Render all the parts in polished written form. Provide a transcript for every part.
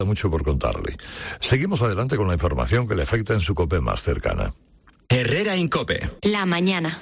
mucho por contarle. Seguimos adelante con la información que le afecta en su COPE más cercana. Herrera Incope. La mañana.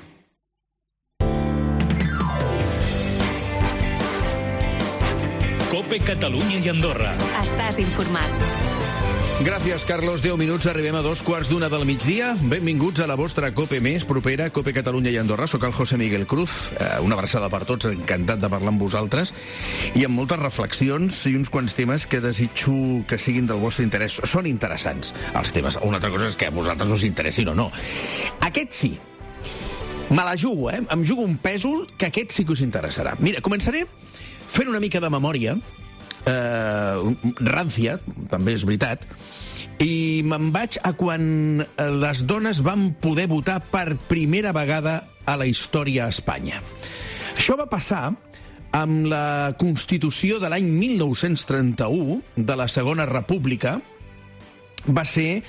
COPE Catalunya i Andorra. Estàs informat. Gràcies, Carlos. 10 minuts, arribem a 2:15 del migdia. Benvinguts a la vostra COPE més propera, COPE Catalunya i Andorra. Soc el José Miguel Cruz. Una abraçada per tots, encantat de parlar amb vosaltres. I amb moltes reflexions i uns quants temes que desitjo que siguin del vostre interès. Són interessants, els temes. Una altra cosa és que a vosaltres us interessin o no. Aquest sí. Me la jugo, Em jugo un pèsol que aquest sí que us interessarà. Mira, començaré fent una mica de memòria, rància, també és veritat, i me'n vaig a quan les dones van poder votar per primera vegada a la història a Espanya. Això va passar amb la Constitució de l'any 1931 de la Segona República. Va ser...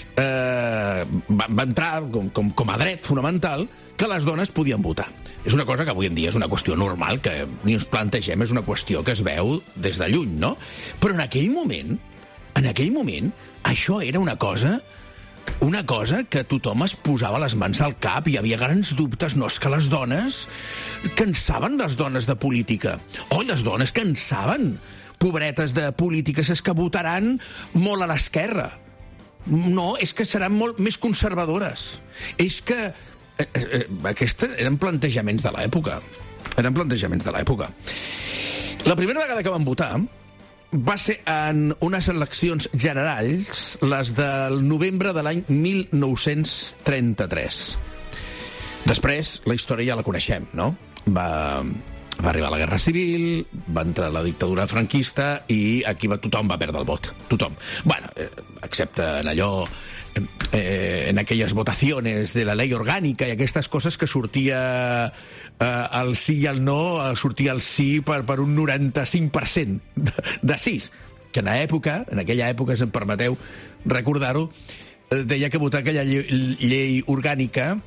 va entrar com a dret fonamental que les dones podien votar. És una cosa que avui en dia és una qüestió normal, que ni ens plantegem, és una qüestió que es veu des de lluny, no? Però en aquell moment, això era una cosa que tothom es posava les mans al cap, hi havia grans dubtes. No, és que les dones... Que en saben les dones de política? Oh, les dones que en saben, pobretes de polítiques, és que votaran molt a l'esquerra. No, és que seran molt més conservadores. És que... Aquests eren plantejaments de l'època. La primera vegada que van votar va ser en unes eleccions generals, les del novembre de l'any 1933. Després, la història ja la coneixem, no? Va arribar la Guerra Civil, va entrar la dictadura franquista i aquí tothom va perdre el vot. Tothom. Bueno, excepte en allò... en aquelles votaciones de la ley orgánica i aquestes coses que sortia el sí i el no, sortia el sí per un 95% de sís, que en aquella època, si em permeteu recordar-ho, deia que votar aquella llei orgànica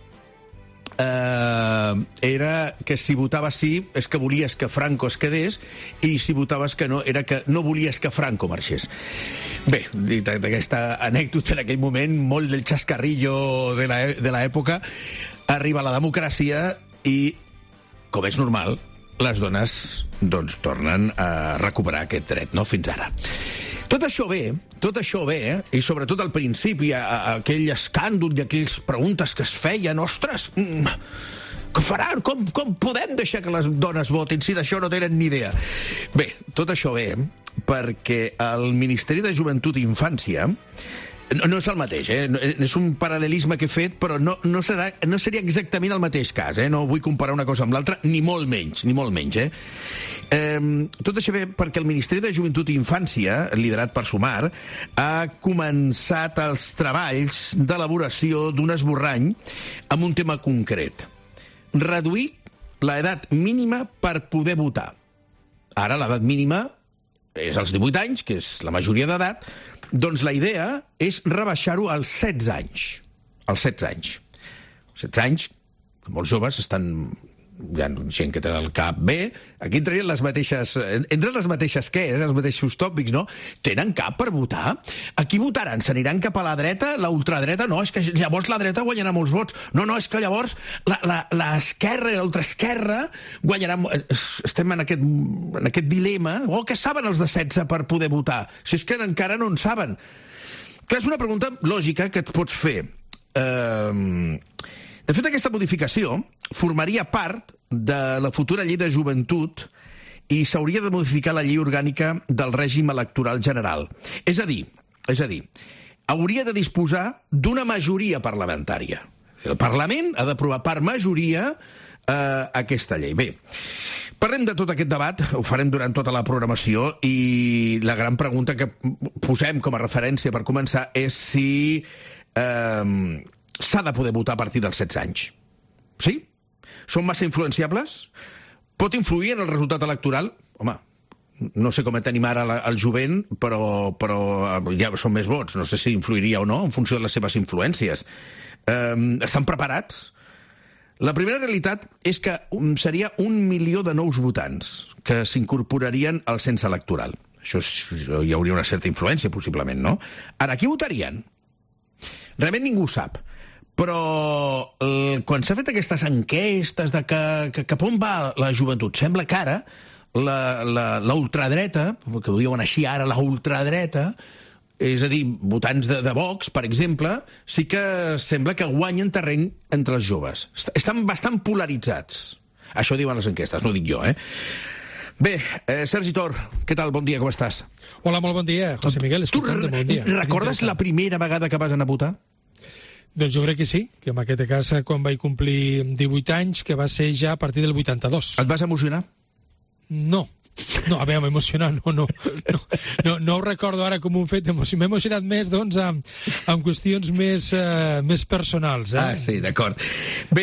era que si votaves sí és que volies que Franco es quedés i si votaves que no era que no volies que Franco marxés. Bé, dit aquesta anècdota, en aquell moment molt del xascarrillo de l'època, arriba la democràcia i, com és normal, les dones doncs tornen a recuperar aquest dret, no? Fins ara. Tot això bé, i sobretot al principi, aquell escàndol i aquelles preguntes que es feien, ostres, què faran? Com podem deixar que les dones votin si d'això no tenen ni idea? Bé, tot això bé, perquè el Ministeri de Joventut i Infància no és el mateix, és un paral·lelisme que he fet, però no seria exactament el mateix cas, no vull comparar una cosa amb l'altra, ni molt menys. Tot això bé perquè el Ministeri de Joventut i Infància, liderat per Sumar, ha començat els treballs d'elaboració d'un esborrany amb un tema concret: reduir l'edat mínima per poder votar. Ara l'edat mínima és als 18 anys, que és la majoria d'edat. Doncs la idea és rebaixar-ho als 16 anys. Als 16 anys. 16 anys, molts joves estan... Hi ha gent que té el cap bé. Aquí entrarien les mateixes... Entre les mateixes què? Els mateixos tòpics, no? Tenen cap per votar? Aquí votaran? S'aniran cap a la dreta? La ultradreta? No, és que llavors la dreta guanyarà molts vots. No, és que llavors l'esquerra i l'ultraesquerra guanyaran... Estem en aquest dilema. Oh, què saben els de 16 per poder votar? Si és que encara no en saben. Clar, és una pregunta lògica que et pots fer. De fet, aquesta modificació formaria part de la futura llei de joventut i s'hauria de modificar la llei orgànica del règim electoral general. És a dir, hauria de disposar d'una majoria parlamentària. El Parlament ha d'aprovar per majoria aquesta llei. Bé, parlem de tot aquest debat, ho farem durant tota la programació, i la gran pregunta que posem com a referència per començar és si... s'ha de poder votar a partir dels 16 anys. Sí? Són massa influenciables? Pot influir en el resultat electoral? Home, no sé com tenim ara el jovent, però ja són més vots. No sé si influiria o no en funció de les seves influències. Estan preparats? La primera realitat és que seria 1 milió de nous votants que s'incorporarien al cens electoral. Això hi hauria una certa influència, possiblement, no? Ara, qui votarien? Realment ningú ho sap. Però quan s'ha fet aquestes enquestes de que cap on va la joventut, sembla que ara la ultradreta, que ho diuen així ara, la ultradreta, és a dir, votants de Vox, per exemple, sí que sembla que guanyen terreny entre els joves. Estan bastant polaritzats. Això diuen les enquestes, no ho dic jo, eh? Bé, Sergi Tor, què tal? Bon dia, com estàs? Hola, molt bon dia, José Miguel. Tu recordes la primera vegada que vas anar a votar? Doncs jo crec que sí, que en aquest cas, quan vaig complir 18 anys, que va ser ja a partir del 82. Et vas emocionar? No, a veure, m'emocionar, no ho recordo ara com un fet, m'he emocionat més, doncs, amb qüestions més personals. Ah, sí, d'acord. Bé,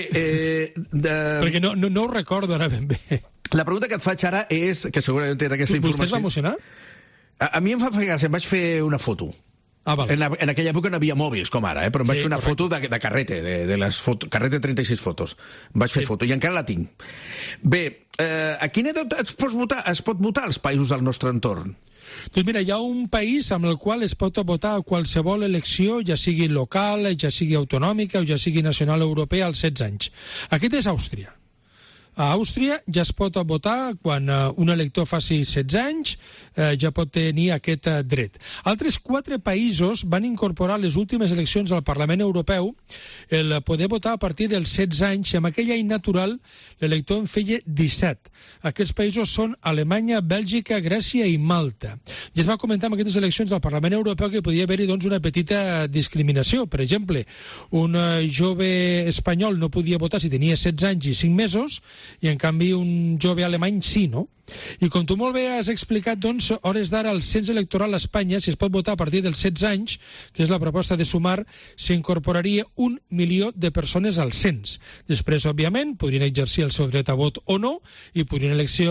perquè no ho recordo ara ben bé. La pregunta que et faig ara és, que segurament té aquesta informació... Vostè es va emocionar? A mi em fa gràcia, em vaig fer una foto. Ah, vale. En aquella època no havia mòbils com ara, però em vaig fer una foto de carrete, de les carrete 36 fotos. Em vaig fer foto i encara la tinc. Bé, a quina edat es pot votar als països del nostre entorn? Doncs mira, hi ha un país amb el qual es pot votar a qualsevol elecció, ja sigui local, ja sigui autonòmica o ja sigui nacional europea, als 16 anys. Aquest és Àustria. A Àustria ja es pot votar quan un elector faci 16 anys, ja pot tenir aquest dret. Altres 4 països van incorporar les últimes eleccions al Parlament Europeu el poder votar a partir dels 16 anys, i amb aquell any natural l'elector en feia 17. Aquests països són Alemanya, Bèlgica, Grècia i Malta. Ja es va comentar en aquestes eleccions al Parlament Europeu que podia haver-hi doncs, una petita discriminació. Per exemple, un jove espanyol no podia votar si tenia 16 anys i 5 mesos, i en canvi un jove alemany sí, no? I com tu molt bé has explicat, doncs, hores d'ara el cens electoral a Espanya, si es pot votar a partir dels 16 anys, que és la proposta de Sumar, s'incorporaria 1 milió de persones al cens. Després, òbviament, podrien exercir el seu dret a vot o no, i podrien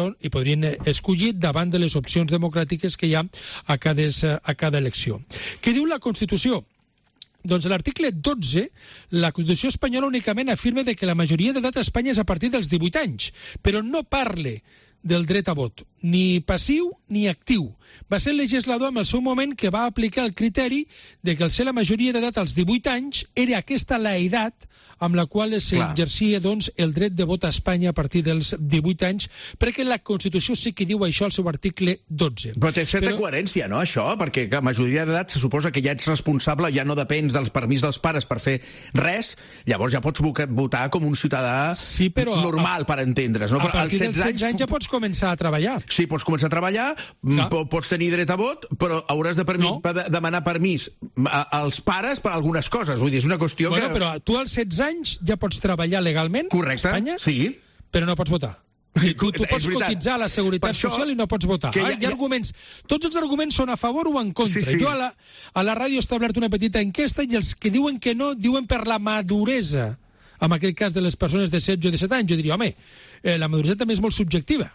escollir davant de les opcions democràtiques que hi ha a cada elecció. Què diu la Constitució? Doncs l'article 12, la Constitució espanyola únicament afirma que la majoria d'edat a Espanya és a partir dels 18 anys, però no parla del dret a vot, ni passiu ni actiu. Va ser el legislador en el seu moment que va aplicar el criteri de que al ser la majoria d'edat als 18 anys era aquesta la edat amb la qual s'exercia doncs, el dret de vot a Espanya a partir dels 18 anys, perquè la Constitució sí que diu això al seu article 12. Però té certa coherència, no, això? Perquè la majoria d'edat se suposa que ja ets responsable, ja no depens del permís dels pares per fer res, llavors ja pots votar com un ciutadà normal, per entendre's. No? A partir dels 16 anys ja pots començar a treballar. Sí, pots començar a treballar, pots tenir dret a vot, però hauràs de demanar permís als pares per algunes coses. Vull dir, és una qüestió que... Però tu als 16 anys ja pots treballar legalment a Espanya, però no pots votar. Tu pots cotitzar a la Seguretat Social i no pots votar. Hi ha arguments. Tots els arguments són a favor o en contra. Jo a la ràdio he establert una petita enquesta i els que diuen que no, diuen per la maduresa. En aquest cas de les persones de 16 o 17 anys, jo diria, home, la maduresa també és molt subjectiva.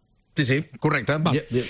Sí, correcte.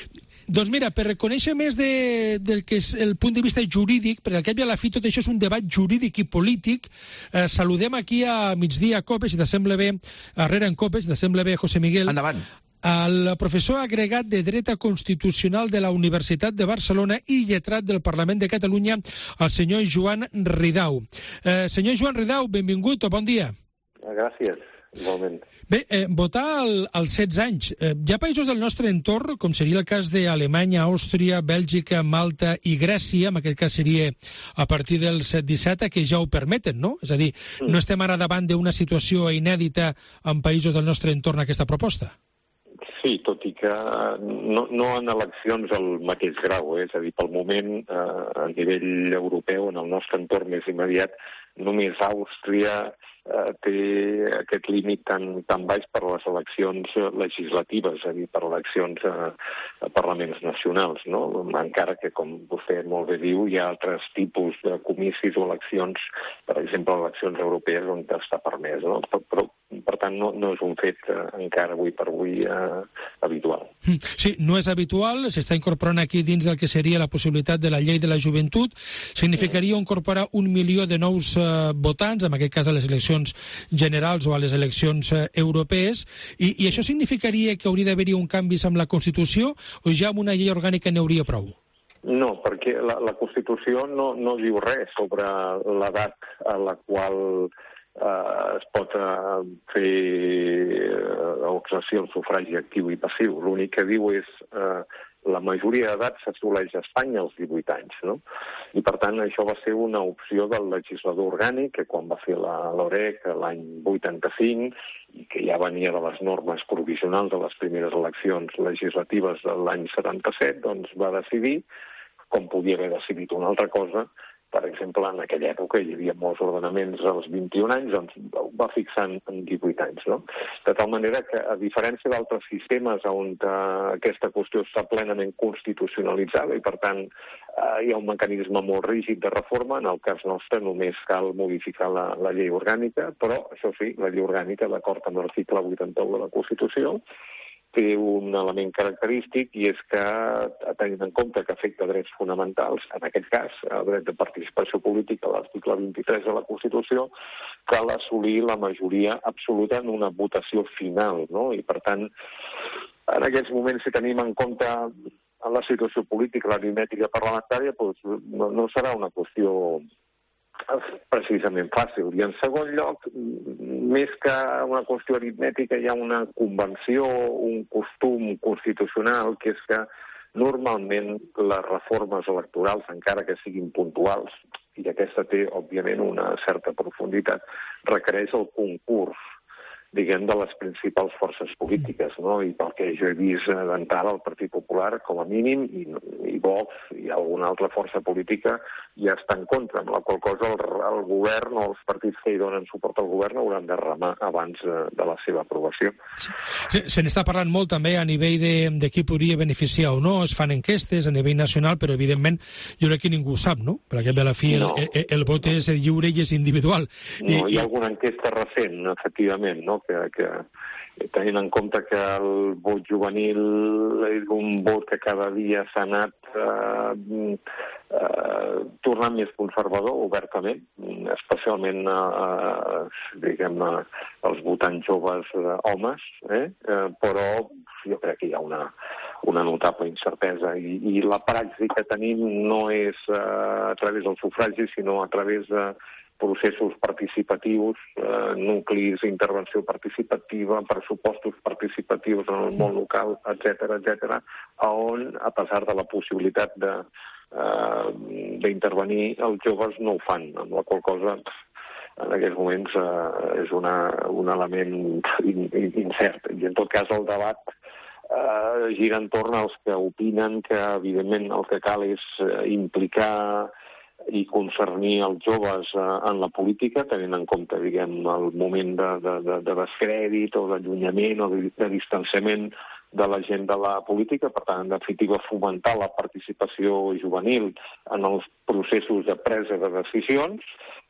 Doncs mira, per reconèixer més del que és el punt de vista jurídic, perquè al cap i a la fi tot això és un debat jurídic i polític, saludem aquí a Migdia COPE, si t'assembla bé, a Herrera en COPE, si t'assembla bé, José Miguel. Endavant. El professor agregat de Dret Constitucional de la Universitat de Barcelona i lletrat del Parlament de Catalunya, el senyor Joan Ridau. Senyor Joan Ridau, benvingut, bon dia. Gràcies, igualment. Bé, votar als 16 anys. Hi ha països del nostre entorn, com seria el cas d'Alemanya, Àustria, Bèlgica, Malta i Grècia, en aquest cas seria a partir dels 17, que ja ho permeten, no? És a dir, no estem ara davant d'una situació inèdita en països del nostre entorn aquesta proposta. Sí, tot i que no en eleccions al mateix grau, és a dir, pel moment, a nivell europeu, en el nostre entorn més immediat, només Àustria té aquest límit tan baix per a les eleccions legislatives, és a dir, per eleccions a parlaments nacionals, no? Encara que, com vostè molt bé diu, hi ha altres tipus de comicis o eleccions, per exemple, eleccions europees on està permès, no? Però per tant no és un fet encara avui per avui habitual. Sí, no és habitual, s'està incorporant aquí dins del que seria la possibilitat de la llei de la joventut, significaria incorporar 1 milió de nous votants, en aquest cas a les eleccions generals o a les eleccions europees, i això significaria que hauria d'haver-hi un canvi amb la Constitució o ja amb una llei orgànica n'hi hauria prou? No, perquè la Constitució no diu res sobre l'edat a la qual es pot fer o exercir el sufragi actiu i passiu. L'únic que diu és la majoria d'edat s'assoleix a Espanya als 18 anys, no? I, per tant, això va ser una opció del legislador orgànic, que quan va fer la LOREC l'any 85, i que ja venia de les normes provisionals de les primeres eleccions legislatives de l'any 77, doncs va decidir, com podia haver decidit una altra cosa. Per exemple, en aquella època hi havia molts ordenaments als 21 anys, doncs ho va fixar en 18 anys, no? De tal manera que, a diferència d'altres sistemes on aquesta qüestió està plenament constitucionalitzada i, per tant, hi ha un mecanisme molt rígid de reforma, en el cas nostre només cal modificar la llei orgànica, però, això sí, la llei orgànica, d'acord amb l'article 81 de la Constitució, té un element característic i és que, tenint en compte que afecta drets fonamentals, en aquest cas, el dret de participació política, l'article 23 de la Constitució, cal assolir la majoria absoluta en una votació final, no? I, per tant, en aquests moments, si tenim en compte en la situació política, l'aritmètica parlamentària, doncs no serà una qüestió precisament fàcil. I en segon lloc, més que una qüestió aritmètica, hi ha una convenció, un costum constitucional, que és que normalment les reformes electorals, encara que siguin puntuals, i aquesta té, òbviament, una certa profunditat, requereix el concurs, diguem, de les principals forces polítiques, no? I pel que jo he vist d'entrada el Partit Popular, com a mínim, i Vox i alguna altra força política ja està en contra, amb la qual cosa el govern o els partits que hi donen suport al govern hauran de remar abans de la seva aprovació. Se n'està parlant molt també a nivell de qui podria beneficiar o no, es fan enquestes a nivell nacional, però evidentment jo crec que ningú ho sap, no? Perquè a la fi el vot és lliure i és individual. No, hi ha alguna enquesta recent, efectivament, no? Que tenint en compte que el vot juvenil és un vot que cada dia s'ha anat tornant més conservador, obertament, especialment diguem, els votants joves homes, però jo crec que hi ha una notable incertesa i la praxi que tenim no és a través del sufragi, sinó a través de processos participatius, nuclis d'intervenció participativa, pressupostos participatius en el món local, etc., on, a pesar de la possibilitat d'intervenir, els joves no ho fan, amb la qual cosa en aquests moments és un element incert. I en tot cas el debat gira entorn als que opinen que, evidentment, el que cal és implicar i concernir els joves en la política, tenint en compte, diguem, el moment de descrèdit o d'allunyament o de distanciament de la gent de la política, per tant, en definitiva, fomentar la participació juvenil en els processos de presa de decisions.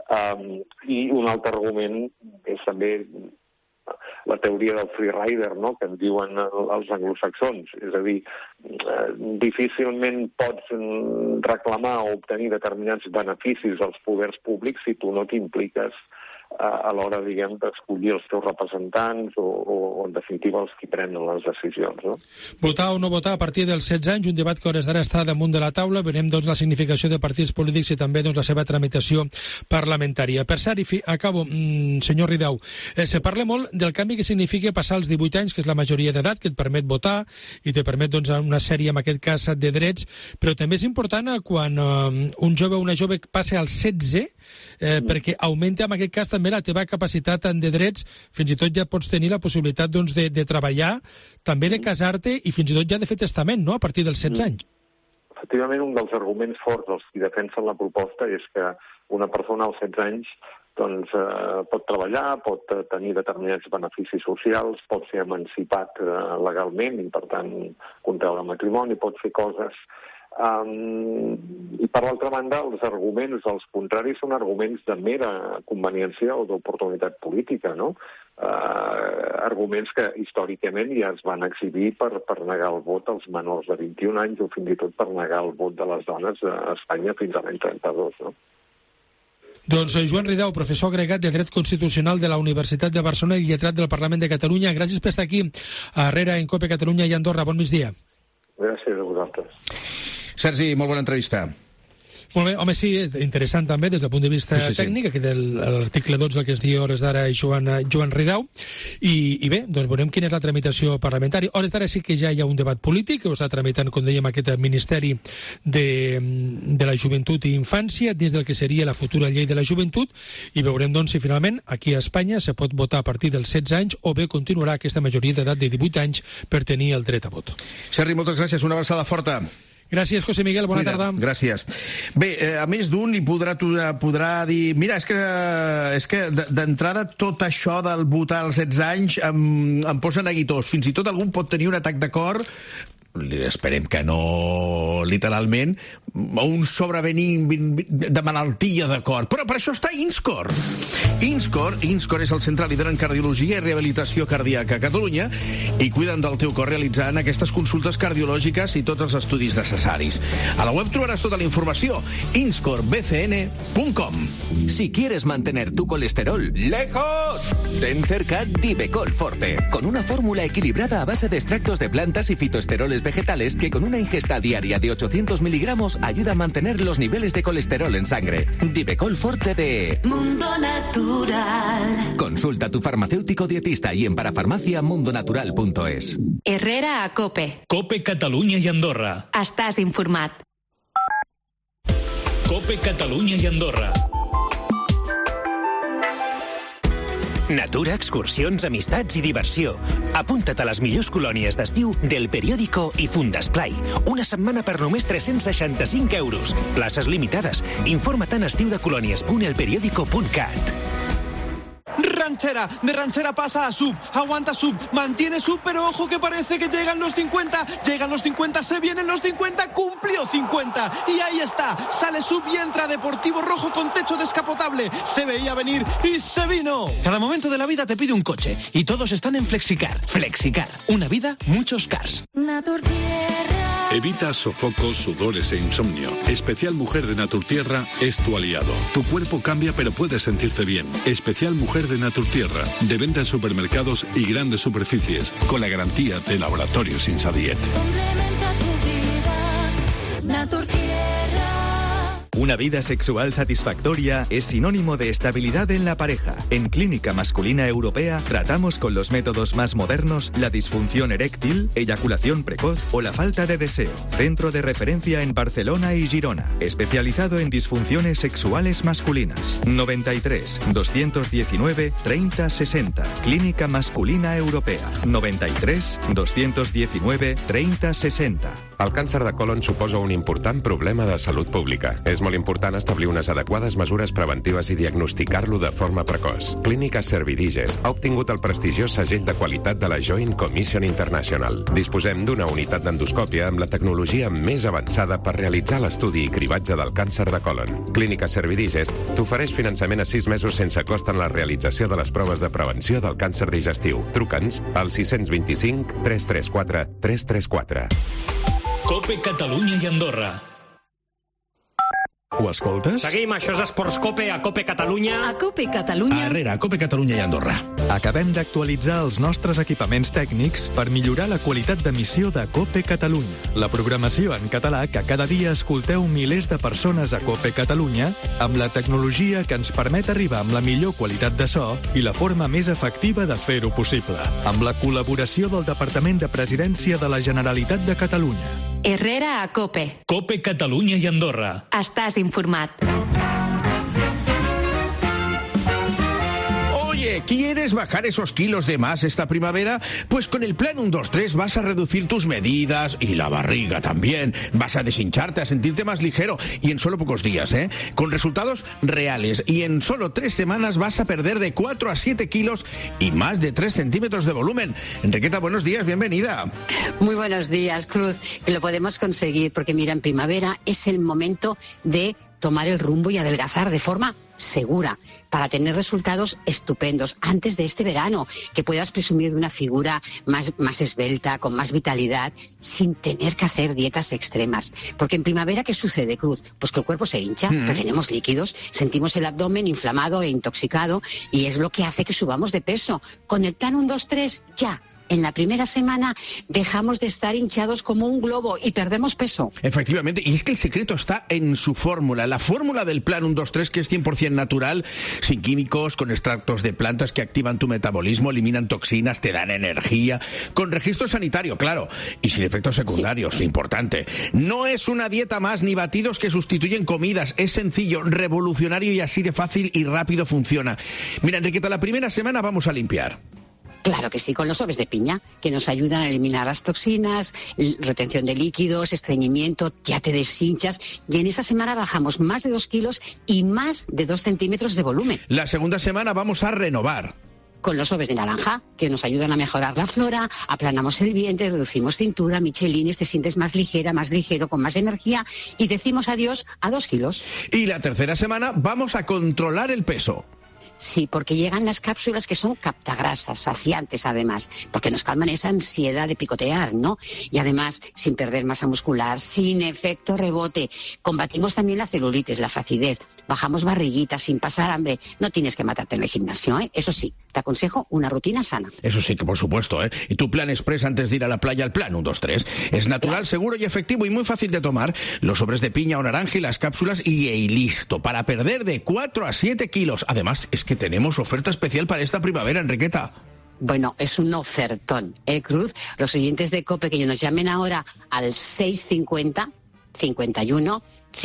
I un altre argument és també la teoria del freerider, no?, que en diuen els anglosaxons. És a dir, difícilment pots reclamar o obtenir determinats beneficis als poders públics si tu no t'impliques a l'hora, diguem, d'escollir els teus representants o en definitiva, els que prenen les decisions, no? Votar o no votar a partir dels 16 anys, un debat que a hores d'ara està damunt de la taula. Veurem, doncs, la significació de partits polítics i també, doncs, la seva tramitació parlamentària. Per cert, i acabo, senyor Ridao, se parla molt del canvi que significa passar als 18 anys, que és la majoria d'edat, que et permet votar i te permet, doncs, una sèrie, en aquest cas, de drets, però també és important quan un jove o una jove passa als 16, perquè augmenta, en aquest cas, també la teva capacitat de drets, fins i tot ja pots tenir la possibilitat, doncs, de treballar, també de casar-te i fins i tot ja de fer testament, no?, a partir dels 16 anys. Efectivament, un dels arguments forts dels qui defensen la proposta és que una persona als 16 anys doncs, pot treballar, pot tenir determinats beneficis socials, pot ser emancipat legalment i, per tant, contraure matrimoni, pot fer coses. I, per Per l'altra banda, els arguments dels contraris són arguments de mera conveniència o d'oportunitat política, no? Arguments que històricament ja es van exhibir per negar el vot als menors de 21 anys o fins i tot per negar el vot de les dones a Espanya fins a l'any 32, no? Doncs Joan Ridao, professor agregat de Dret Constitucional de la Universitat de Barcelona i lletrat del Parlament de Catalunya. Gràcies per estar aquí a Herrera, en COPE Catalunya i Andorra. Bon migdia. Gràcies a vosaltres. Sergi, molt bona entrevista. Molt bé, home, sí, interessant també des del punt de vista tècnic, aquí de l'article 12 el que es diu hores d'ara Joan Ridao, i bé, doncs veurem quina és la tramitació parlamentària. Hores d'ara sí que ja hi ha un debat polític, que ho està tramitant, com dèiem, aquest Ministeri de la Joventut i Infància, dins del que seria la futura llei de la joventut, i veurem, doncs, si finalment aquí a Espanya se pot votar a partir dels 16 anys o bé continuarà aquesta majoria d'edat de 18 anys per tenir el dret a vot. Sergi, moltes gràcies, una abraçada forta. Gràcies, José Miguel, bona tarda. Gràcies. Bé, a més d'un hi podrà dir... Mira, és que d'entrada tot això del votar als 16 anys em posa neguitós. Fins i tot algú pot tenir un atac de cor, esperem que no literalment, un sobrevenint de malaltia de cor. Però per això està INSCOR. INSCOR és el centre líder en cardiologia i rehabilitació cardíaca a Catalunya i cuiden del teu cor realitzant aquestes consultes cardiològiques i tots els estudis necessaris. A la web trobaràs tota la informació, inscorbcn.com. Si quieres mantener tu colesterol lejos, ten cerca Divecol Forte, con una fórmula equilibrada a base de extractos de plantas y fitoesteroles vegetales que con una ingesta diaria de 800 miligramos ayuda a mantener los niveles de colesterol en sangre. Divecol Forte de Mundo Natural. Consulta a tu farmacéutico dietista y en parafarmaciamundonatural.es. Herrera a COPE. COPE Catalunya i Andorra. Estàs informat. COPE Catalunya i Andorra. Natura, excursions, amistats i diversió. Apunta't a les millors colònies d'estiu del Periódico i Fundesplai. Una setmana per només 365 euros. Places limitades. Informa't en estiudecolònies.elperiódico.cat. Ranchera, de ranchera pasa a sub, aguanta sub, mantiene sub, pero ojo que parece que llegan los 50, se vienen los 50, cumplió 50, y ahí está, sale sub y entra Deportivo Rojo con techo descapotable, se veía venir y se vino. Cada momento de la vida te pide un coche, y todos están en Flexicar. Flexicar, una vida, muchos cars. Naturtierra. Evita sofocos, sudores e insomnio. Especial Mujer de Naturtierra es tu aliado. Tu cuerpo cambia pero puedes sentirte bien. Especial Mujer de Naturtierra, de venta en supermercados y grandes superficies, con la garantía de Laboratorios Insadiet. Complementa tu vida. Naturtierra. Una vida sexual satisfactoria es sinónimo de estabilidad en la pareja. En Clínica Masculina Europea tratamos con los métodos más modernos la disfunción eréctil, eyaculación precoz o la falta de deseo. Centro de referencia en Barcelona y Girona. Especializado en disfunciones sexuales masculinas. 93 219 30 60. Clínica Masculina Europea. 93 219 30 60. El càncer de colon suposa un important problema de salut pública. És molt important establir unes adequades mesures preventives i diagnosticar-lo de forma precoç. Clínica Servidigest ha obtingut el prestigiós segell de qualitat de la Joint Commission International. Disposem d'una unitat d'endoscòpia amb la tecnologia més avançada per realitzar l'estudi i cribatge del càncer de colon. Clínica Servidigest t'ofereix finançament a 6 mesos sense cost en la realització de les proves de prevenció del càncer digestiu. Truca'ns al 625 334 334. COPE Catalunya i Andorra. Ho escoltes? Seguim, això és Esports Cope, a Cope Catalunya. A COPE Catalunya. Herrera, Cope Catalunya i Andorra. Acabem d'actualitzar els nostres equipaments tècnics per millorar la qualitat d'emissió de COPE Catalunya. La programació en català que cada dia escolteu milers de persones a COPE Catalunya amb la tecnologia que ens permet arribar amb la millor qualitat de so i la forma més efectiva de fer-ho possible. Amb la col·laboració del Departament de Presidència de la Generalitat de Catalunya. Herrera a COPE. COPE Catalunya i Andorra. Estàs informat. Oye, ¿Quieres bajar esos kilos de más esta primavera? Pues con el Plan 1-2-3 vas a reducir tus medidas y la barriga también. Vas a deshincharte, a sentirte más ligero y en solo pocos días, con resultados reales. Y en solo 3 semanas vas a perder de 4 a 7 kilos y más de 3 centímetros de volumen. Enriqueta, buenos días, bienvenida. Muy buenos días, Cruz. Que lo podemos conseguir porque, mira, en primavera es el momento de tomar el rumbo y adelgazar de forma segura para tener resultados estupendos antes de este verano, que puedas presumir de una figura más esbelta, con más vitalidad, sin tener que hacer dietas extremas. Porque en primavera, ¿qué sucede, Cruz? Pues que el cuerpo se hincha, retenemos líquidos, sentimos el abdomen inflamado e intoxicado y es lo que hace que subamos de peso. Con el Plan 1-2-3 ya. En la primera semana dejamos de estar hinchados como un globo y perdemos peso. Efectivamente, y es que el secreto está en su fórmula. La fórmula del Plan 1-2-3, que es 100% natural, sin químicos, con extractos de plantas que activan tu metabolismo, eliminan toxinas, te dan energía, con registro sanitario, claro, y sin efectos secundarios, importante. No es una dieta más ni batidos que sustituyen comidas. Es sencillo, revolucionario y así de fácil y rápido funciona. Mira, Enriqueta, la primera semana vamos a limpiar. Claro que sí, con los sobres de piña, que nos ayudan a eliminar las toxinas, retención de líquidos, estreñimiento, ya te deshinchas, y en esa semana bajamos más de 2 kilos y más de 2 centímetros de volumen. La segunda semana vamos a renovar. Con los sobres de naranja, que nos ayudan a mejorar la flora, aplanamos el vientre, reducimos cintura, michelines, te sientes más ligera, más ligero, con más energía, y decimos adiós a 2 kilos. Y la tercera semana vamos a controlar el peso. Sí, porque llegan las cápsulas que son captagrasas, saciantes además, porque nos calman esa ansiedad de picotear, ¿no? Y además, sin perder masa muscular, sin efecto rebote. Combatimos también la celulitis, la flacidez, bajamos barriguitas sin pasar hambre. No tienes que matarte en el gimnasio, ¿eh? Eso sí, te aconsejo una rutina sana. Eso sí, que por supuesto, ¿eh? Y tu plan express antes de ir a la playa, el Plan 1-2-3. Es natural, seguro y efectivo y muy fácil de tomar. Los sobres de piña o naranja y las cápsulas y listo, para perder de 4 a 7 kilos. Además, es que tenemos oferta especial para esta primavera, Enriqueta. Bueno, es un ofertón, Cruz? Los oyentes de COPE que nos llamen ahora al 650 51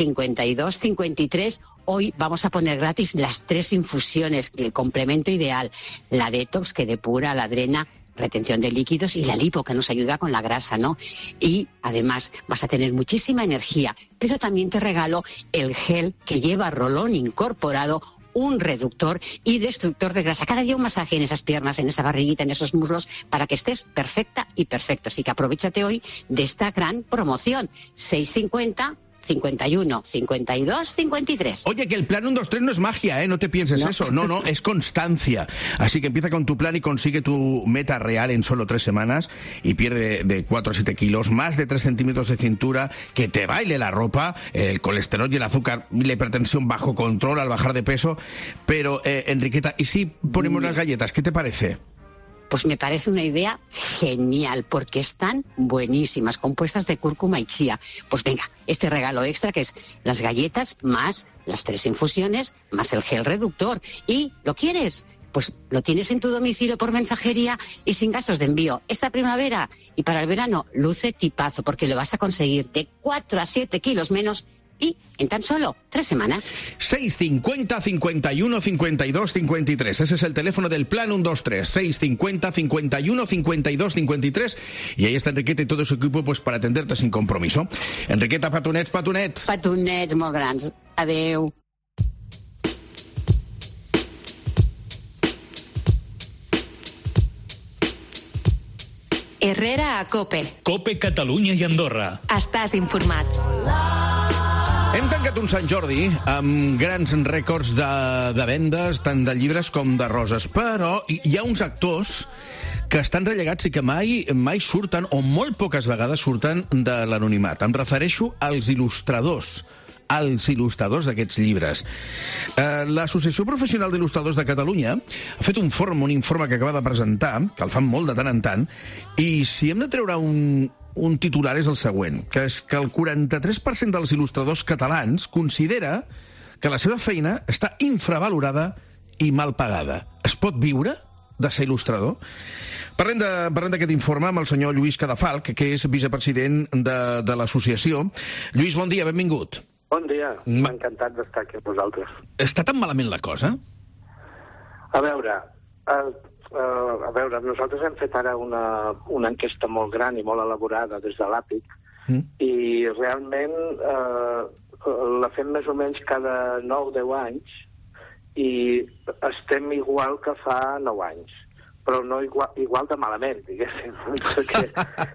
52 53. Hoy vamos a poner gratis las 3 infusiones, el complemento ideal, la detox que depura, la drena, retención de líquidos, y la lipo que nos ayuda con la grasa, ¿no? Y además vas a tener muchísima energía, pero también te regalo el gel que lleva rolón incorporado, un reductor y destructor de grasa. Cada día un masaje en esas piernas, en esa barriguita, en esos muslos, para que estés perfecta y perfecto. Así que aprovéchate hoy de esta gran promoción. 650 51 52 53. Oye, que el Plan 1-2-3 no es magia, ¿eh? No te pienses eso. No, es constancia. Así que empieza con tu plan y consigue tu meta real en solo 3 semanas y pierde de 4 a 7 kilos, más de 3 centímetros de cintura, que te baile la ropa, el colesterol y el azúcar y la hipertensión bajo control al bajar de peso. Pero, Enriqueta, ¿y si ponemos las galletas? ¿Qué te parece? Pues me parece una idea genial, porque están buenísimas, compuestas de cúrcuma y chía. Pues venga, este regalo extra que es las galletas más las 3 infusiones más el gel reductor. ¿Y lo quieres? Pues lo tienes en tu domicilio por mensajería y sin gastos de envío. Esta primavera y para el verano luce tipazo, porque lo vas a conseguir de 4 a 7 kilos menos y en tan solo 3 semanas. 650 51 52 53. Ese es el teléfono del Plan 1-2-3. 650 51 52 53. Y ahí está Enriqueta y todo su equipo pues para atenderte sin compromiso. Enriqueta, petonets. Petonets molt grans. Adeu. Herrera a COPE. COPE Catalunya i Andorra. Estàs informat. Hem tancat un Sant Jordi amb grans rècords de vendes, tant de llibres com de roses, però hi ha uns actors que estan relegats i que mai surten, o molt poques vegades surten de l'anonimat. Em refereixo als il·lustradors d'aquests llibres. L'Associació Professional d'Il·lustradors de Catalunya ha fet un informe que acaba de presentar, que el fan molt de tant en tant, i si hem de treure un titular és el següent, que és que el 43% dels il·lustradors catalans considera que la seva feina està infravalorada i mal pagada. Es pot viure de ser il·lustrador? Parlem d'aquest informe amb el senyor Lluís Cadafalch, que és vicepresident de l'associació. Lluís, bon dia, benvingut. Bon dia, m'ha encantat d'estar aquí amb vosaltres. Està tan malament la cosa? A veure, A veure, nosaltres hem fet ara una enquesta molt gran i molt elaborada des de l'APIC i realment la fem més o menys cada 9-10 anys i estem igual que fa 9 anys, però no igual de malament, diguéssim, perquè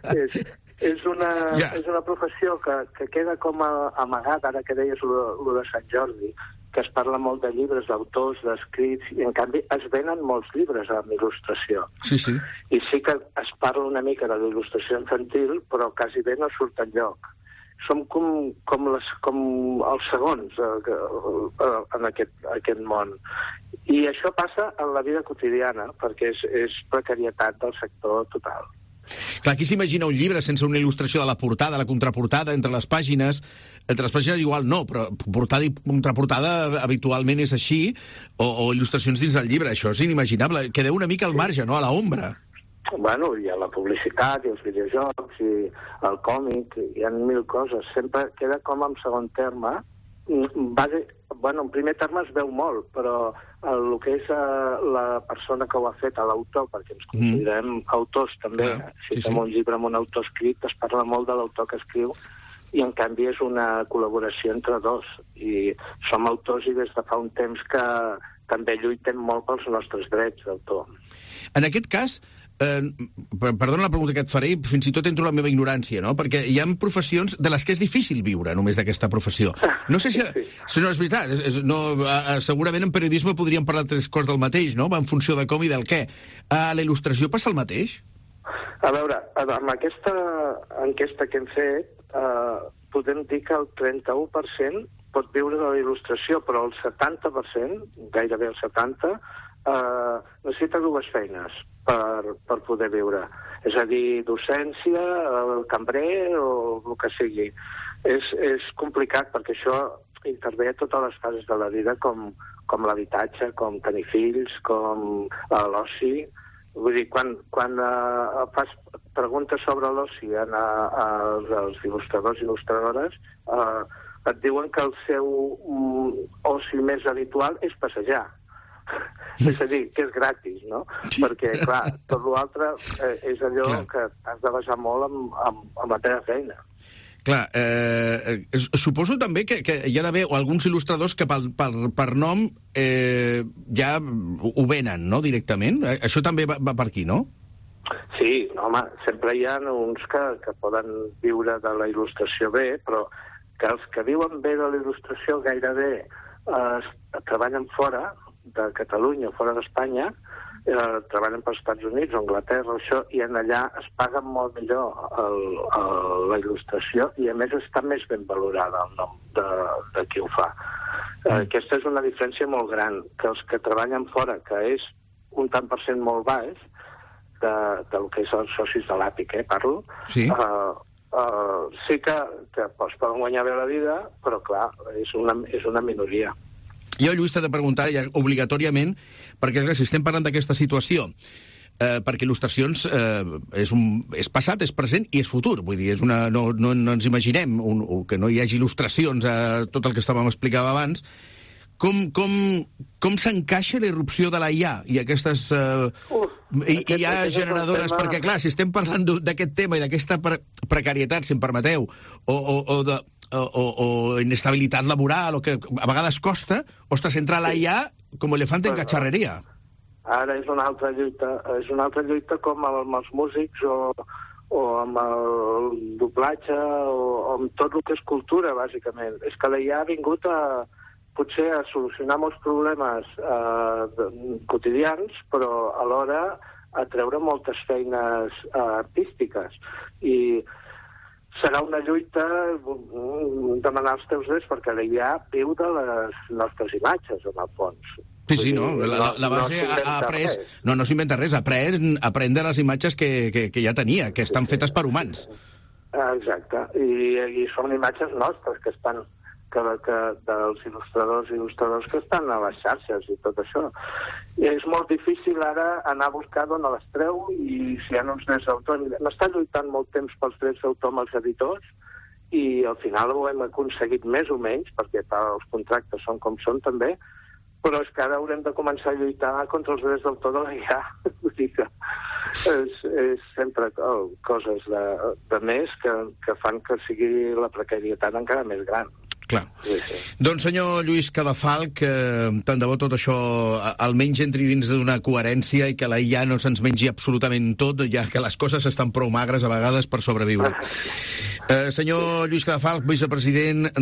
és una professió que queda com amagada, ara que deies lo de Sant Jordi, que es parla molt de llibres, d'autors, d'escrits, i en canvi es venen molts llibres amb il·lustració. Sí, sí. I sí que es parla una mica de l'il·lustració infantil, però quasi bé no surt enlloc. Som com els segons en aquest món. I això passa en la vida quotidiana, perquè és precarietat del sector total. Clar, qui s'imagina un llibre sense una il·lustració de la portada, la contraportada, entre les pàgines igual no, però portada i contraportada habitualment és així, o il·lustracions dins del llibre, això és inimaginable, quedeu una mica al marge, no?, a l'ombra. Bueno, hi ha la publicitat, i els videojocs, i el còmic, hi ha 1000 coses, sempre queda com en segon terme. En primer terme es veu molt, però el que és la persona que ho ha fet, l'autor, perquè ens considerem autors també, si fem un llibre amb un autor escrit, es parla molt de l'autor que escriu, i en canvi és una col·laboració entre dos, i som autors i des de fa un temps que també lluitem molt pels nostres drets d'autor. En aquest cas, perdona la pregunta que et faré, fins i tot entro la meva ignorància, no? Perquè hi ha professions de les que és difícil viure només d'aquesta professió. No sé si no és veritat. Segurament en periodisme podríem parlar 3 coses del mateix, no? Va en funció de com i del què. A la il·lustració passa el mateix? A veure, amb aquesta enquesta que hem fet, podem dir que el 31% pot viure de la il·lustració, però el 70%, gairebé el 70%, necessita 2 feines per poder viure. És a dir, docència, el cambrer o el que sigui. És complicat perquè això intervé a totes les fases de la vida, com l'habitatge, com tenir fills, com l'oci. Vull dir, quan fas preguntes sobre l'oci als il·lustradors i il·lustradores, et diuen que el seu oci més habitual és passejar. És a dir, que és gratis, no? Perquè, clar, tot l'altre és allò que has de basar molt amb la teva feina. Clar, suposo també que hi ha d'haver alguns il·lustradors que per nom ja ho venen, no?, directament. Això també va per aquí, no? Sí, home, sempre hi ha uns que poden viure de la il·lustració bé, però que els que viuen bé de la il·lustració gairebé treballen fora de Catalunya, fora d'Espanya, treballen pels Estats Units o Anglaterra, això, i en allà es paga molt millor la il·lustració i a més està més ben valorada el nom de qui ho fa. Aquesta és una diferència molt gran, que els que treballen fora, que és un tant per cent molt baix del que és els socis de l'APIC, parlo, sí que poden guanyar bé la vida, però clar, és una minoria. Jo, Lluís, t'he de preguntar ja obligatòriament, perquè si estem parlant d'aquesta situació, perquè il·lustracions és passat, és present i és futur. Vull dir, no ens imaginem que no hi hagi il·lustracions a tot el que estàvem explicant abans. Com s'encaixa la irrupció de la IA i aquestes IA generadores? Perquè, clar, si estem parlant d'aquest tema i d'aquesta precarietat, si em permeteu, o inestabilitat laboral, o que a vegades costa, ostres, entra la IA com elefant en cacharreria. Ara és una altra lluita com amb els músics o amb el doblatge o amb tot el que és cultura, bàsicament. És que la IA ha vingut potser a solucionar molts problemes quotidians, però alhora a treure moltes feines artístiques. I serà una lluita demanar els teus drets, perquè la IA viu de les nostres imatges, en el fons. Sí, no, la base ha après... No s'inventa res, aprèn de les imatges que ja tenia, que estan fetes per humans. Exacte, i són imatges nostres que estan dels il·lustradors que estan a les xarxes i tot això. I és molt difícil ara anar a buscar d'on les treu i si hi ha uns drets d'autor. M'està lluitant molt temps pels drets d'autor amb els editors i al final ho hem aconseguit més o menys, perquè els contractes són com són també, Però és que ara haurem de començar a lluitar contra els drets d'autor de l'IA. Vull dir que és sempre coses de més que fan que sigui la precarietat encara més gran. Clar. Sí. Doncs, senyor Lluís Cadafalch, tant de bo tot això almenys entri dins d'una coherència i que la IA no se'ns mengi absolutament tot, ja que les coses estan prou magres a vegades per sobreviure. Senyor Lluís Cadafalch, vicepresident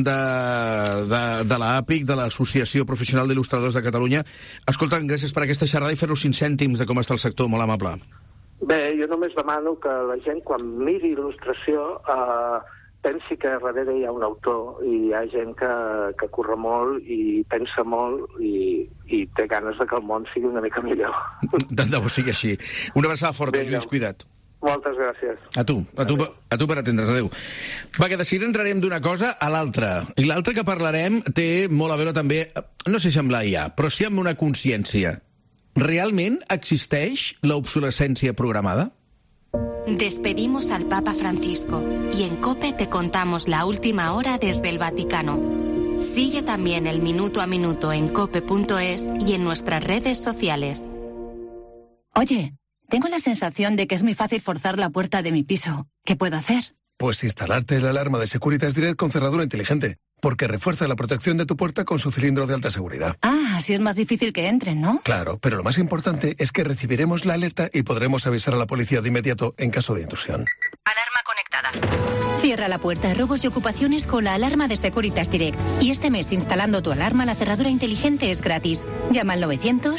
de l'APIC, de l'Associació Professional d'Il·lustradors de Catalunya. Escolta, gràcies per aquesta xerrada i fer-nos 5 cèntims de com està el sector, molt amable. Bé, jo només demano que la gent, quan miri il·lustració, pensi que darrere hi ha un autor i hi ha gent que curra molt i pensa molt i té ganes de que el món sigui una mica millor. Tant de bo sigui així. Una abraçada forta, Lluís, cuida't. Moltes gràcies. A tu per atendre's, adéu. Va, que de seguida entrarem d'una cosa a l'altra. I l'altra que parlarem té molt a veure també, no sé si amb la IA, però sí amb una consciència. Realment existeix l'obsolescència programada? Despedimos al Papa Francisco y en COPE te contamos la última hora desde el Vaticano. Sigue también el minuto a minuto en cope.es y en nuestras redes sociales. Oye, tengo la sensación de que es muy fácil forzar la puerta de mi piso. ¿Qué puedo hacer? Pues instalarte la alarma de Securitas Direct con cerradura inteligente, porque refuerza la protección de tu puerta con su cilindro de alta seguridad. Ah, así es más difícil que entren, ¿no? Claro, pero lo más importante es que recibiremos la alerta y podremos avisar a la policía de inmediato en caso de intrusión. Alarma conectada. Cierra la puerta a robos y ocupaciones con la alarma de Securitas Direct. Y este mes, instalando tu alarma, la cerradura inteligente es gratis. Llama al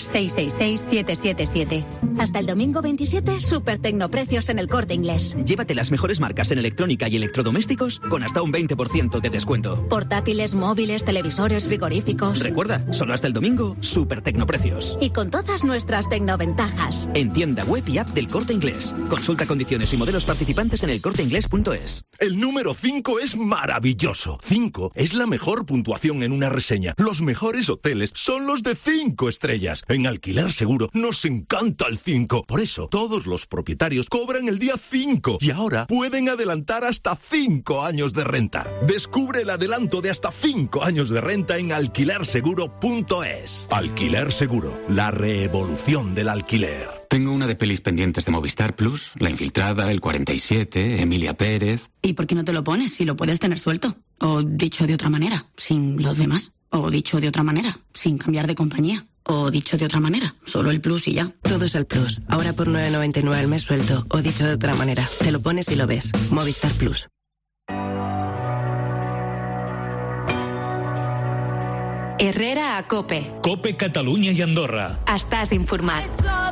900-666-777. Hasta el domingo 27, super tecnoprecios en El Corte Inglés. Llévate las mejores marcas en electrónica y electrodomésticos con hasta un 20% de descuento. Portátiles, móviles, televisores, frigoríficos. Recuerda, solo hasta el domingo, super tecnoprecios. Y con todas nuestras tecnoventajas. En tienda web y app del Corte Inglés. Consulta condiciones y modelos participantes en elcorteinglés.es. El número 5 es maravilloso. 5 es la mejor puntuación en una reseña. Los mejores hoteles son los de 5 estrellas. En Alquiler Seguro nos encanta el 5. Por eso, todos los propietarios cobran el día 5 y ahora pueden adelantar hasta 5 años de renta. Descubre el adelanto de hasta 5 años de renta en alquilerseguro.es. Alquiler Seguro, la revolución del alquiler. Tengo una de pelis pendientes de Movistar Plus, La Infiltrada, El 47, Emilia Pérez... ¿Y por qué no te lo pones si lo puedes tener suelto? O dicho de otra manera, sin los demás. O dicho de otra manera, sin cambiar de compañía. O dicho de otra manera, solo el Plus y ya. Todo es el Plus. Ahora por 9,99 al mes suelto. O dicho de otra manera, te lo pones y lo ves. Movistar Plus. Herrera a COPE. COPE Catalunya i Andorra. Estàs informat.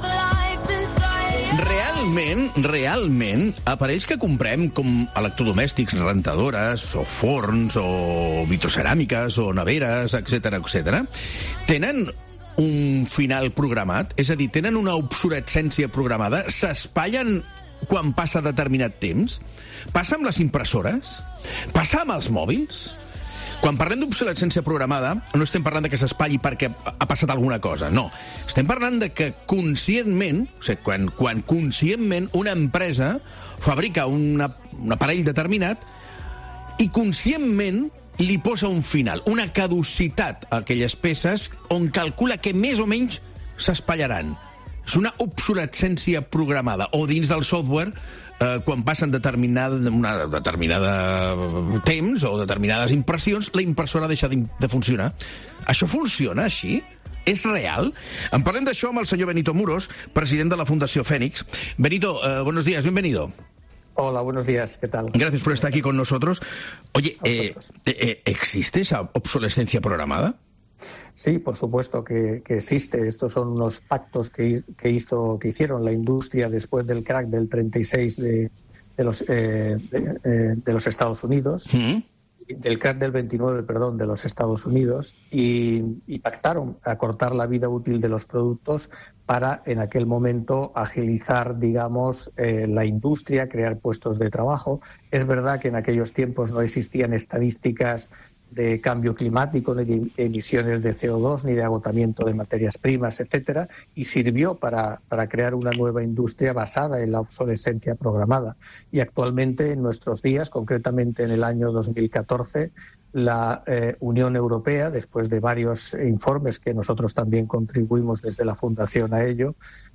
Realment, aparells que comprem com electrodomèstics, rentadores, o forns, o vitroceràmiques, o neveres, etc., tenen un final programat? És a dir, tenen una obsolescència programada? S'espatllen quan passa determinat temps? Passa amb les impressores? Passa amb els mòbils? Quan parlem d'obsolescència programada, no estem parlant de que s'espatlli perquè ha passat alguna cosa, no. Estem parlant de que conscientment, o sigui, quan conscientment una empresa fabrica un aparell determinat i conscientment li posa un final, una caducitat a aquelles peces on calcula que més o menys s'espallaran. És una obsolescència programada. O dins del software, quan passen determinada temps o determinades impressions, la impressora deixa de funcionar. Això funciona així? És real? En parlem d'això amb el senyor Benito Muros, president de la Fundació Fénix. Benito, buenos días, bienvenido. Hola, buenos días, ¿qué tal? Gracias por estar aquí con nosotros. Oye, ¿existe esa obsolescencia programada? Sí, por supuesto que existe. Estos son unos pactos que hicieron la industria después del crack del 36 de los Estados Unidos, del crack del 29, perdón, de los Estados Unidos, y pactaron acortar la vida útil de los productos para, en aquel momento, agilizar, digamos, la industria, crear puestos de trabajo. Es verdad que en aquellos tiempos no existían estadísticas de cambio climático, ni de emisiones de CO2, ni de agotamiento de materias primas, etcétera, y sirvió para crear una nueva industria basada en la obsolescencia programada. Y actualmente, en nuestros días, concretamente en el año 2014, La Unión Europea, después de varios informes que nosotros también contribuimos desde la Fundación a ello,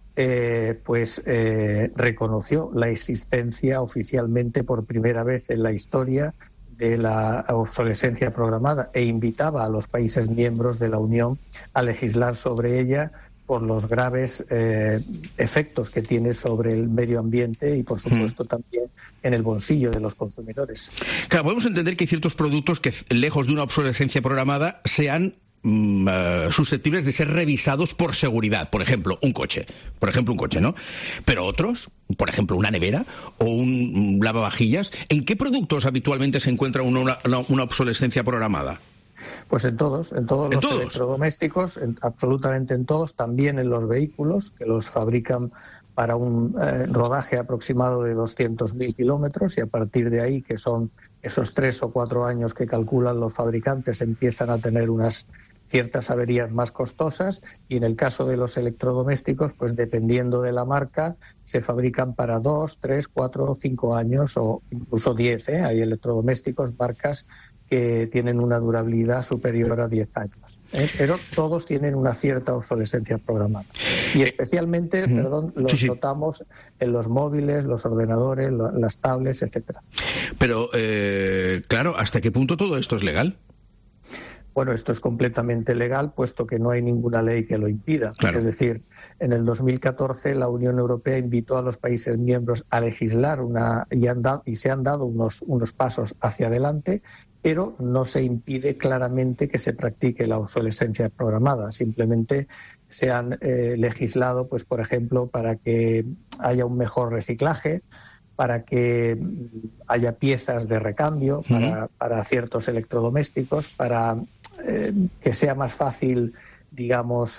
reconoció la existencia oficialmente por primera vez en la historia de la obsolescencia programada e invitaba a los países miembros de la Unión a legislar sobre ella por los graves efectos que tiene sobre el medio ambiente y, por supuesto, también en el bolsillo de los consumidores. Claro, podemos entender que hay ciertos productos que, lejos de una obsolescencia programada, sean susceptibles de ser revisados por seguridad. Por ejemplo, un coche, ¿no? Pero otros, por ejemplo, una nevera o un lavavajillas, ¿en qué productos habitualmente se encuentra una obsolescencia programada? Pues en todos los electrodomésticos, absolutamente en todos, también en los vehículos, que los fabrican para un rodaje aproximado de 200.000 kilómetros, y a partir de ahí, que son esos 3 o 4 años que calculan los fabricantes, empiezan a tener unas ciertas averías más costosas, y en el caso de los electrodomésticos, pues dependiendo de la marca, se fabrican para 2, 3, 4 o 5 años o incluso 10. Hay electrodomésticos, marcas que tienen una durabilidad superior a 10 años. Pero todos tienen una cierta obsolescencia programada. Y especialmente, los notamos en los móviles, los ordenadores, las tablets, etcétera. Pero, claro, ¿hasta qué punto todo esto es legal? Bueno, esto es completamente legal, puesto que no hay ninguna ley que lo impida. Claro. Es decir, en el 2014 la Unión Europea invitó a los países miembros a legislar y se han dado unos pasos hacia adelante, pero no se impide claramente que se practique la obsolescencia programada. Simplemente se han legislado, pues, por ejemplo, para que haya un mejor reciclaje, para que haya piezas de recambio para ciertos electrodomésticos, para que sea más fácil, digamos,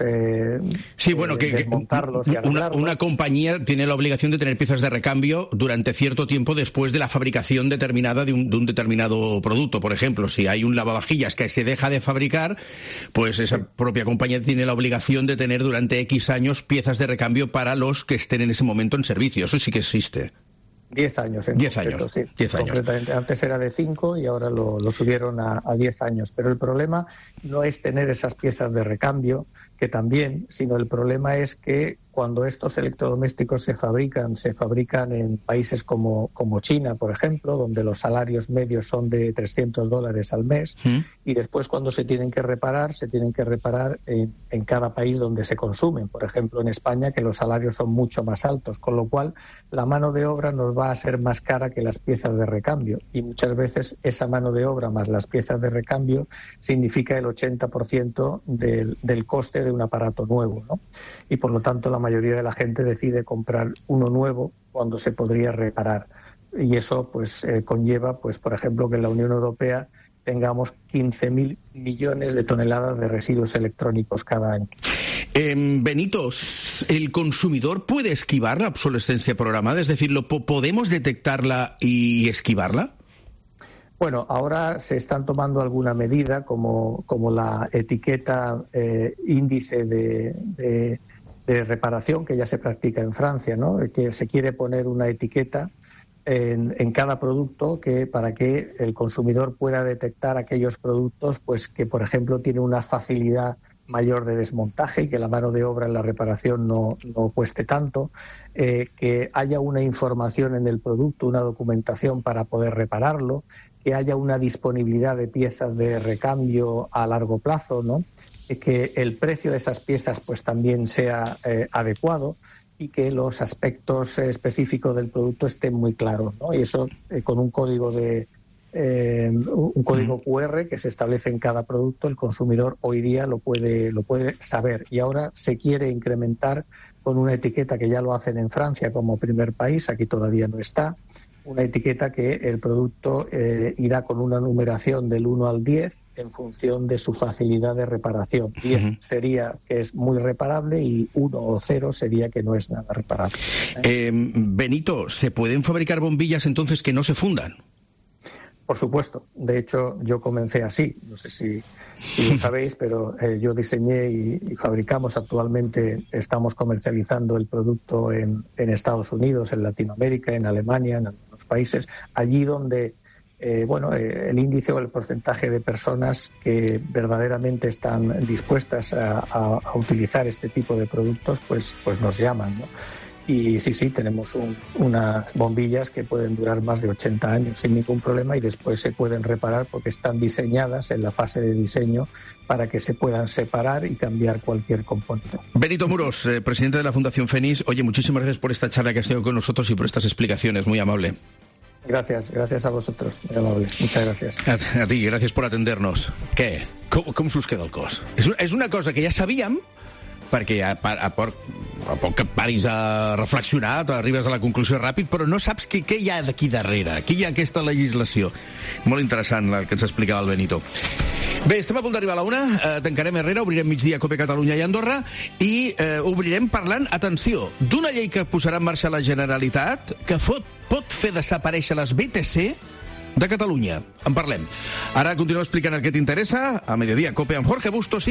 desmontarlos y arreglarlos. Una compañía tiene la obligación de tener piezas de recambio durante cierto tiempo después de la fabricación determinada de un determinado producto. Por ejemplo, si hay un lavavajillas que se deja de fabricar, pues esa propia compañía tiene la obligación de tener durante X años piezas de recambio para los que estén en ese momento en servicio. Eso sí que existe. 10 años. 10 años, sí. 10 años. Concretamente. Antes era de 5 y ahora lo subieron a 10 años. Pero el problema no es tener esas piezas de recambio, que también, sino el problema es que cuando estos electrodomésticos se fabrican en países como China, por ejemplo, donde los salarios medios son de $300 al mes, y después cuando se tienen que reparar en cada país donde se consumen. Por ejemplo, en España, que los salarios son mucho más altos, con lo cual la mano de obra nos va a ser más cara que las piezas de recambio, y muchas veces esa mano de obra más las piezas de recambio significa el 80% del coste de un aparato nuevo, ¿no? Y por lo tanto la mayoría de la gente decide comprar uno nuevo cuando se podría reparar, y eso pues conlleva, pues, por ejemplo, que en la Unión Europea tengamos 15.000 millones de toneladas de residuos electrónicos cada año. Benito, ¿el consumidor puede esquivar la obsolescencia programada? Es decir, ¿podemos detectarla y esquivarla? Bueno, ahora se están tomando alguna medida, como la etiqueta índice de reparación, que ya se practica en Francia, ¿no? Que se quiere poner una etiqueta en cada producto para que el consumidor pueda detectar aquellos productos, pues, que, por ejemplo, tienen una facilidad mayor de desmontaje y que la mano de obra en la reparación no cueste tanto, que haya una información en el producto, una documentación para poder repararlo, que haya una disponibilidad de piezas de recambio a largo plazo, ¿no? Que el precio de esas piezas pues también sea adecuado, y que los aspectos específicos del producto estén muy claros, ¿no? Y eso con un código QR que se establece en cada producto, el consumidor hoy día lo puede saber. Y ahora se quiere incrementar con una etiqueta que ya lo hacen en Francia como primer país, aquí todavía no está, una etiqueta que el producto irá con una numeración del 1 al 10 en función de su facilidad de reparación. 10 sería que es muy reparable y 1 o 0 sería que no es nada reparable. Benito, ¿se pueden fabricar bombillas entonces que no se fundan? Por supuesto. De hecho, yo comencé así. No sé si lo sabéis, pero yo diseñé y fabricamos actualmente, estamos comercializando el producto en Estados Unidos, en Latinoamérica, en Alemania, en algunos países, allí donde el índice o el porcentaje de personas que verdaderamente están dispuestas a utilizar este tipo de productos, pues nos llaman, ¿no? Y sí, tenemos unas bombillas que pueden durar más de 80 años sin ningún problema y después se pueden reparar porque están diseñadas en la fase de diseño para que se puedan separar y cambiar cualquier componente. Benito Muros, presidente de la Fundación Fénix. Oye, muchísimas gracias por esta charla que has tenido con nosotros y por estas explicacions, muy amable. Gracias a vosotros, muy amables. Muchas gracias. A ti, gràcies per atender-nos. Què? Com s'us queda el cos? És una cosa que ja sabíem, perquè a poc que paris a reflexionar t'arribes a la conclusió ràpid, però no saps què hi ha d'aquí darrere, què hi ha aquesta legislació. Molt interessant el que ens explicava el Benito. Bé, estem a punt d'arribar a la 1, tancarem Herrera, obrirem migdia Cope Catalunya i Andorra i obrirem parlant, atenció, d'una llei que posarà en marxa la Generalitat que pot fer desaparèixer les BTC de Catalunya. En parlem. Ara continuo explicant el que t'interessa a Mediodía Cope amb Jorge Bustos i